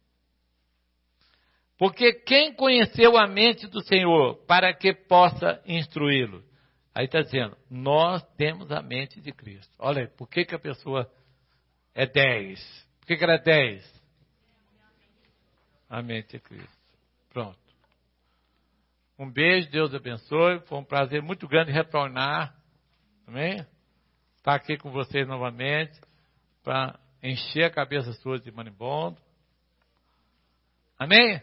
Porque quem conheceu a mente do Senhor para que possa instruí-lo? Aí está dizendo, nós temos a mente de Cristo. Olha aí, por que a pessoa é 10? Por que ela é 10? A mente de Cristo. Pronto. Um beijo, Deus abençoe. Foi um prazer muito grande retornar. Amém? Estar aqui com vocês novamente para encher a cabeça sua de marimbondo. Amém?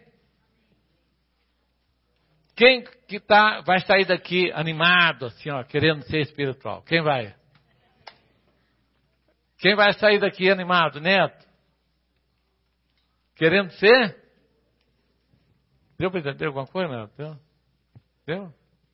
Quem que vai sair daqui animado, assim, ó, querendo ser espiritual? Quem vai? Quem vai sair daqui animado? Neto? Querendo ser? Deu para entender alguma coisa, Neto? Deu?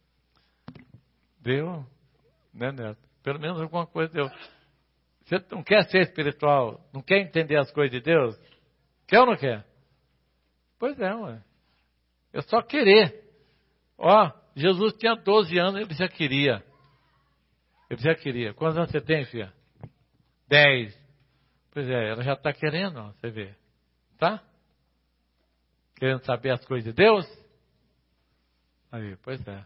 Deu? Né, Neto? Pelo menos alguma coisa deu. Você não quer ser espiritual? Não quer entender as coisas de Deus? Quer ou não quer? Pois é, ué. É só querer. Ó, Jesus tinha 12 anos, ele já queria. Ele já queria. Quantos anos você tem, filha? 10. Pois é, ela já está querendo, ó, você vê. Tá? Querendo saber as coisas de Deus? Aí, pois é.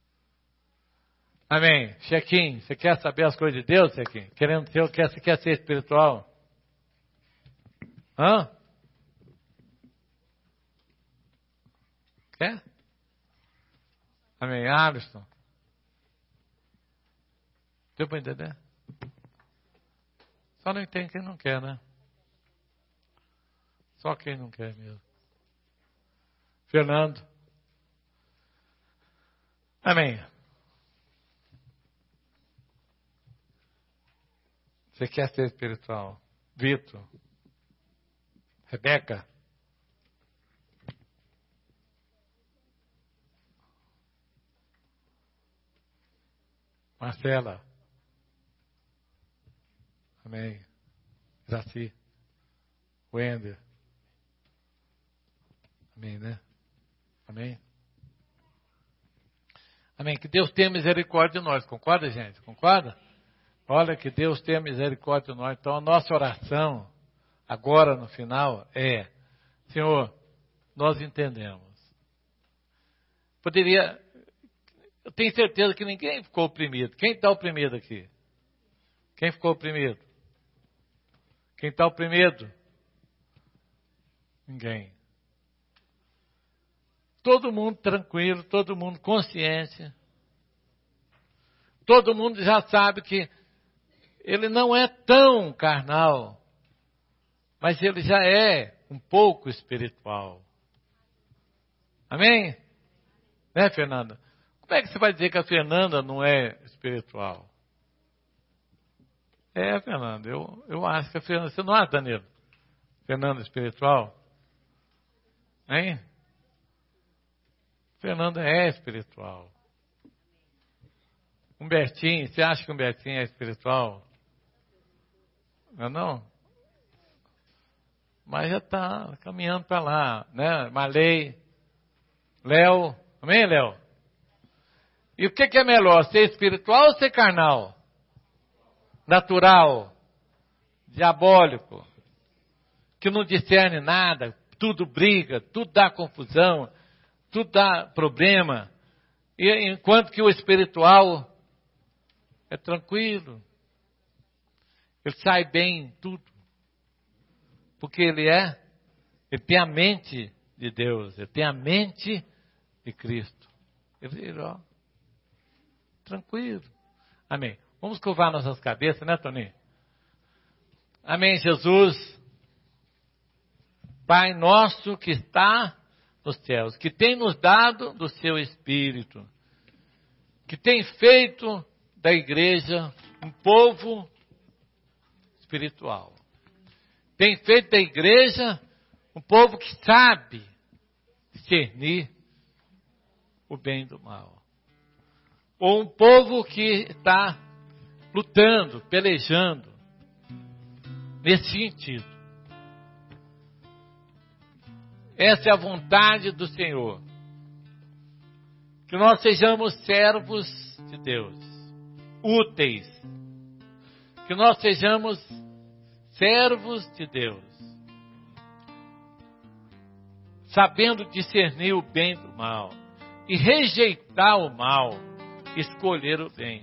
Amém. Chequim, você quer saber as coisas de Deus, Chequim? Querendo ser, você quer ser espiritual? Hã? Quer? Amém. Alisson. Deu para entender? Só não entende quem não quer, né? Só quem não quer mesmo. Fernando. Amém. Você quer ser espiritual? Vitor. Rebeca. Marcela. Amém. Jaci. Wender. Amém, né? Amém. Amém. Que Deus tenha misericórdia de nós. Concorda, gente? Concorda? Olha, que Deus tenha misericórdia de nós. Então, a nossa oração, agora no final, é: Senhor, nós entendemos. Eu tenho certeza que ninguém ficou oprimido. Quem está oprimido aqui? Quem ficou oprimido? Quem está oprimido? Ninguém. Todo mundo tranquilo, todo mundo consciente. Todo mundo já sabe que ele não é tão carnal, mas ele já é um pouco espiritual. Amém? Né, Fernanda? Como é que você vai dizer que a Fernanda não é espiritual? É, Fernanda, eu acho que a Fernanda... Você não acha, Danilo? Fernanda espiritual? Hein? Fernanda é espiritual. Humbertinho, você acha que o Humbertinho é espiritual? Não? Mas já está caminhando para lá, né? Marley, Léo, amém, Léo? E o que é melhor, ser espiritual ou ser carnal? Natural, diabólico, que não discerne nada, tudo briga, tudo dá confusão, tudo dá problema. E enquanto que o espiritual é tranquilo, ele sai bem em tudo, porque ele tem a mente de Deus, ele tem a mente de Cristo. Ele, ó, tranquilo. Amém. Vamos curvar nossas cabeças, né, Toninho? Amém, Jesus. Pai nosso que está nos céus, que tem nos dado do seu Espírito, que tem feito da igreja um povo espiritual. Tem feito da igreja um povo que sabe discernir o bem do mal. Ou um povo que está lutando, pelejando nesse sentido. Essa é a vontade do Senhor. Que nós sejamos servos de Deus, úteis. Que nós sejamos servos de Deus, sabendo discernir o bem do mal e rejeitar o mal, escolher o bem.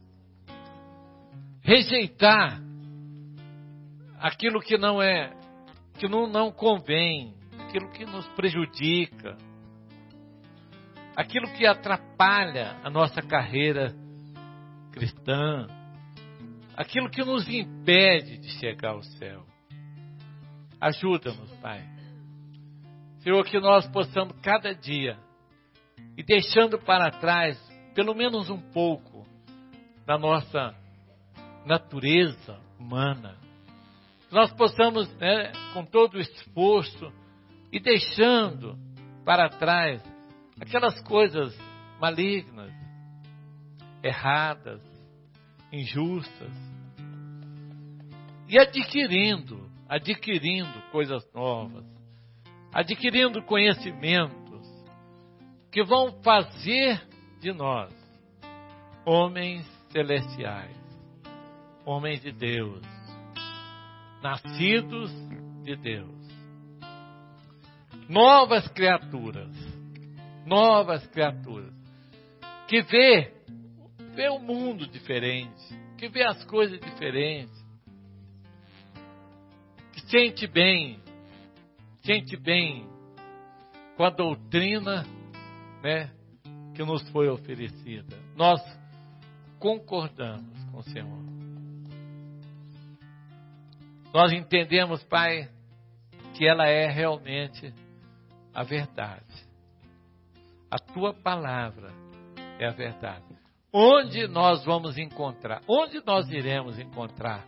Rejeitar aquilo que não é, que não convém, aquilo que nos prejudica, aquilo que atrapalha a nossa carreira cristã, aquilo que nos impede de chegar ao céu. Ajuda-nos, Pai. Senhor, que nós possamos cada dia ir deixando para trás, pelo menos um pouco, da nossa natureza humana. Que nós possamos, com todo o esforço, ir deixando para trás aquelas coisas malignas, erradas, injustas, e adquirindo coisas novas, adquirindo conhecimentos que vão fazer de nós homens celestiais, homens de Deus, nascidos de Deus, novas criaturas, que vê o mundo diferente, que vê as coisas diferentes, que sente bem com a doutrina, que nos foi oferecida. Nós concordamos com o Senhor. Nós entendemos, Pai, que ela é realmente a verdade. A Tua palavra é a verdade. Onde nós vamos encontrar? Onde nós iremos encontrar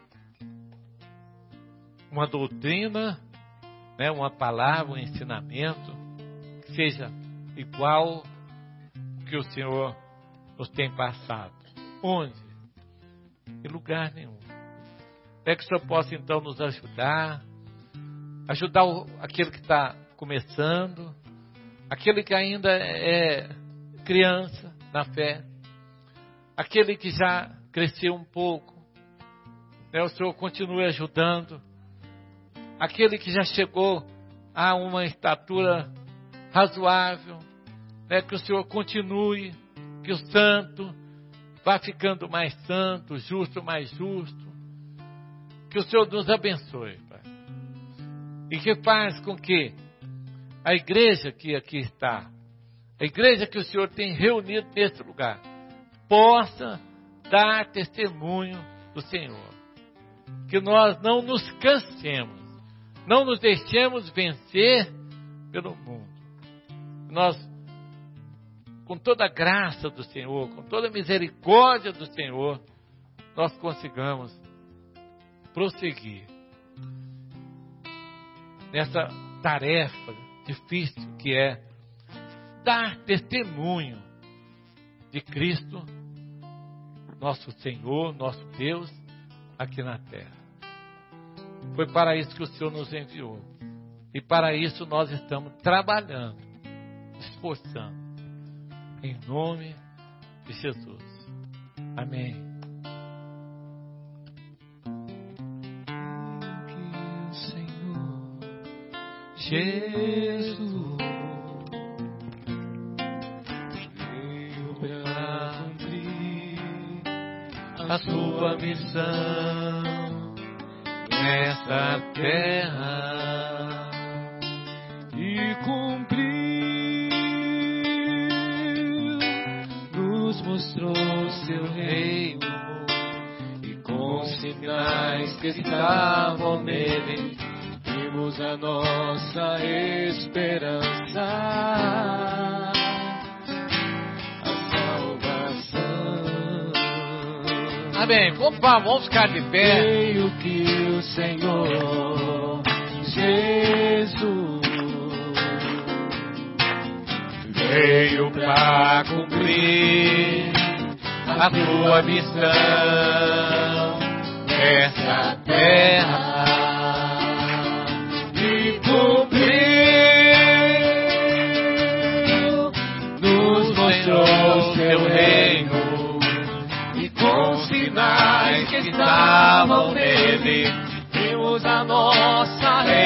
uma doutrina, uma palavra, um ensinamento que seja igual que o Senhor nos tem passado? Onde? Em lugar nenhum. É que o Senhor possa então nos ajudar aquele que está começando, aquele que ainda é criança na fé, aquele que já cresceu um pouco, o Senhor continue ajudando, aquele que já chegou a uma estatura razoável, que o Senhor continue, que o santo vá ficando mais santo, justo mais justo, que o Senhor nos abençoe, Pai, e que faz com que a igreja que aqui está, a igreja que o Senhor tem reunido nesse lugar, possa dar testemunho do Senhor. Que nós não nos cansemos, não nos deixemos vencer pelo mundo. Nós, com toda a graça do Senhor, com toda a misericórdia do Senhor, nós consigamos prosseguir nessa tarefa difícil que é dar testemunho de Cristo, nosso Senhor, nosso Deus, aqui na terra. Foi para isso que o Senhor nos enviou. E para isso nós estamos trabalhando, esforçando. Em nome de Jesus. Amém. Que o Senhor Jesus veio para cumprir a sua missão nesta terra e cumprir, nos mostrou seu reino e com sinais que estavam nele vimos a nossa esperança, a salvação. Amém. Vamos ficar de pé. Creio que o Senhor Jesus veio para cumprir a sua missão nessa terra e cumpriu, nos mostrou seu reino e com sinais que estavam nele vimos a nossa